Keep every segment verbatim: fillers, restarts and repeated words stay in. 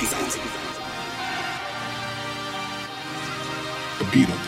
The beat on the beat.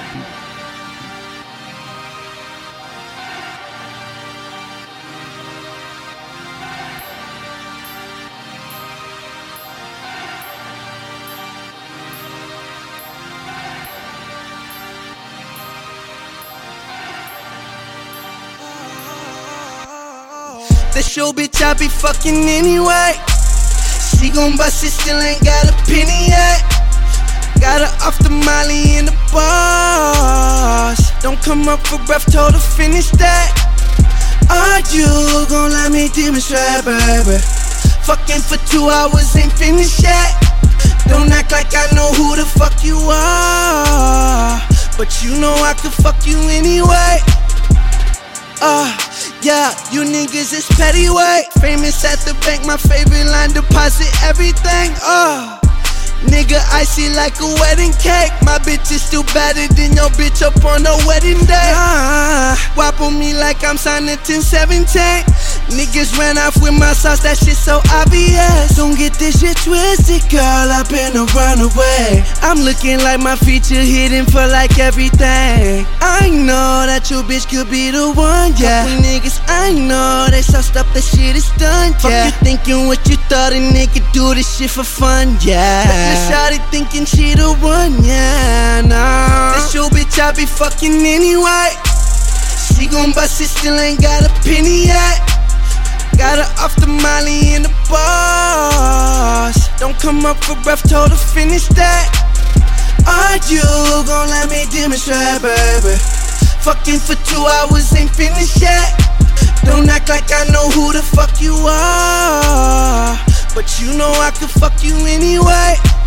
That show bitch I be fucking anyway. She gon' bust it, still ain't got a penny yet. Got her off the molly in the bars. Don't come up for breath, told her finish that. Are you gon' let me demonstrate, baby? Fucking for two hours, ain't finished yet. Don't act like I know who the fuck you are, but you know I could fuck you anyway. Uh, yeah, you niggas is pettyweight. Famous at the bank, my favorite line, deposit everything. Uh, nigga icy like a wedding cake. My bitch is still better than your bitch up on her wedding day. Uh, wop on me like I'm signed to ten seventeen. Niggas ran off with my sauce, that shit so obvious. Don't get this shit twisted, girl, I've been a runaway. I'm looking like my feature hidden for like everything. I know that your bitch could be the one, yeah. Couple niggas, I know they sauced up, that shit is done, yeah. Fuck you thinking what you thought a nigga do this shit for fun, yeah. But the shawty thinking she the one, yeah, nah. This your bitch I be fucking anyway. She gon' bust it, still ain't got a penny yet. Got her off the molly in the bars. Don't come up for breath, told her finish that. Are you gon' let me demonstrate, baby? Fucking for two hours, ain't finished yet. Don't act like I know who the fuck you are, but you know I could fuck you anyway.